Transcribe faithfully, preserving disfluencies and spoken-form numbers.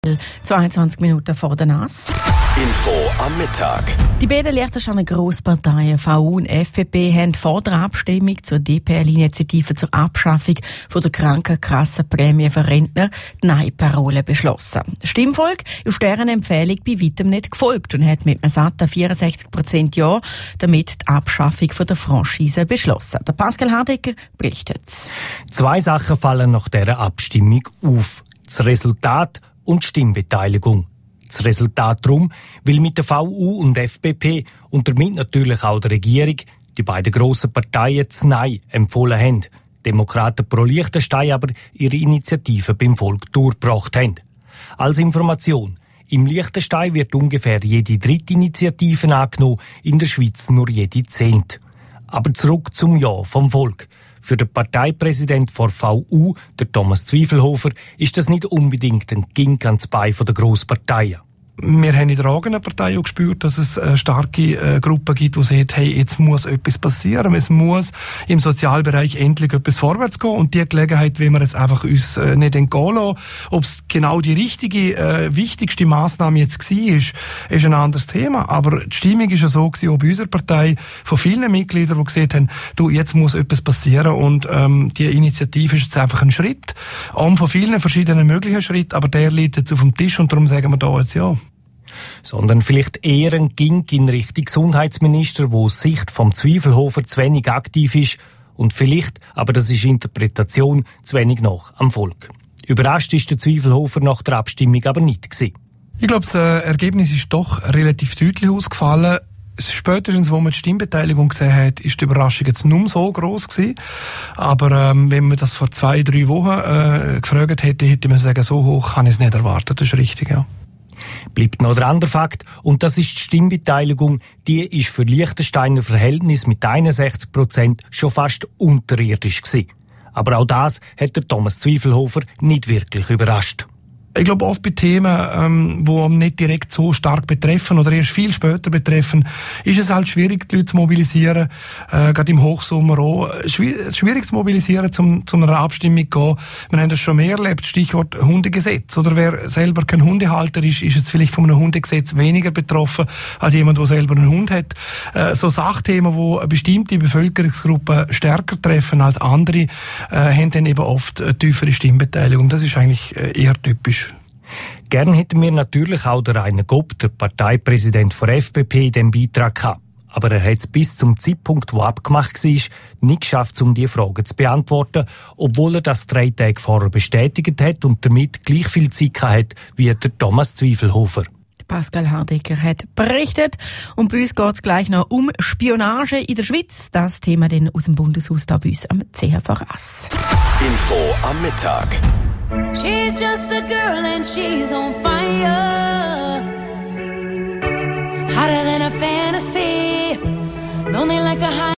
zweiundzwanzig Minuten vor der Nass. Info am Mittag. Die beiden Liechtensteiner Grossparteien V U und F P P haben vor der Abstimmung zur D P L-Initiative zur Abschaffung von der Krankenkassenprämie für Rentner die Nein-Parole beschlossen. Das Stimmvolk ist deren Empfehlung bei weitem nicht gefolgt und hat mit einem satten vierundsechzig Prozent Ja damit die Abschaffung von der Franchise beschlossen. Der Pascal Hardecker berichtet. Zwei Sachen fallen nach dieser Abstimmung auf. Das Resultat und die Stimmbeteiligung. Das Resultat darum, weil mit der V U und F P P und damit natürlich auch der Regierung die beiden grossen Parteien das Nein empfohlen haben. Demokraten pro Liechtenstein aber ihre Initiative beim Volk durchgebracht haben. Als Information: Im Liechtenstein wird ungefähr jede dritte Initiative angenommen, in der Schweiz nur jede zehnte. Aber zurück zum Ja vom Volk. Für den Parteipräsident der V U, der Thomas Zwiefelhofer, ist das nicht unbedingt ein Gink ans Bein der Grossparteien. Wir haben in der eigenen Partei auch gespürt, dass es eine starke äh, Gruppe gibt, die sagt, hey, jetzt muss etwas passieren. Es muss im Sozialbereich endlich etwas vorwärts gehen. Und die Gelegenheit wollen wir jetzt einfach uns äh, nicht entgehen lassen. Ob es genau die richtige, äh, wichtigste Massnahme jetzt war, ist, ist ein anderes Thema. Aber die Stimmung war ja so gewesen, auch bei unserer Partei, von vielen Mitgliedern, die gesagt haben, du, jetzt muss etwas passieren. Und ähm, die Initiative ist jetzt einfach ein Schritt. Ein von vielen verschiedenen möglichen Schritten, aber der liegt jetzt auf dem Tisch und darum sagen wir da jetzt ja. Sondern vielleicht eher ein Gink in Richtung Gesundheitsminister, wo aus Sicht vom Zwiefelhofer zu wenig aktiv ist und vielleicht, aber das ist Interpretation, zu wenig nach am Volk. Überrascht ist der Zwiefelhofer nach der Abstimmung aber nicht gewesen. Ich glaube, das äh, Ergebnis ist doch relativ deutlich ausgefallen. Spätestens, wo man die Stimmbeteiligung gesehen hat, ist die Überraschung jetzt nur so gross gewesen. Aber ähm, wenn man das vor zwei, drei Wochen äh, gefragt hätte, hätte man sagen, so hoch kann ich es nicht erwarten. Das ist richtig, ja. Bleibt noch der andere Fakt, und das ist die Stimmbeteiligung. Die ist für Liechtensteiner Verhältnis mit einundsechzig Prozent schon fast unterirdisch gewesen. Aber auch das hat der Thomas Zwiefelhofer nicht wirklich überrascht. Ich glaube, oft bei Themen, ähm, die einem nicht direkt so stark betreffen oder erst viel später betreffen, ist es halt schwierig, die Leute zu mobilisieren, äh, gerade im Hochsommer auch. Schwierig, schwierig zu mobilisieren, zum, zu einer Abstimmung zu gehen. Wir haben das schon mehr erlebt, Stichwort Hundegesetz. Oder wer selber kein Hundehalter ist, ist jetzt vielleicht von einem Hundegesetz weniger betroffen als jemand, der selber einen Hund hat. Äh, so Sachthemen, die eine bestimmte Bevölkerungsgruppe stärker treffen als andere, äh, haben dann eben oft eine tiefere Stimmbeteiligung. Das ist eigentlich eher typisch. Gern hätten wir natürlich auch den Rainer Gopp, der Parteipräsident der F P P, in diesem Beitrag gehabt. Aber er hat es bis zum Zeitpunkt, wo abgemacht war, nicht geschafft, um diese Fragen zu beantworten, obwohl er das drei Tage vorher bestätigt hat und damit gleich viel Zeit hatte wie der Thomas Zwiefelhofer. Pascal Hardecker hat berichtet. Und bei uns geht es gleich noch um Spionage in der Schweiz. Das Thema dann aus dem Bundeshaus da bei uns am C H V S. Info am Mittag. She's just a girl and she's on fire. Hotter than a fantasy. Lonely like a high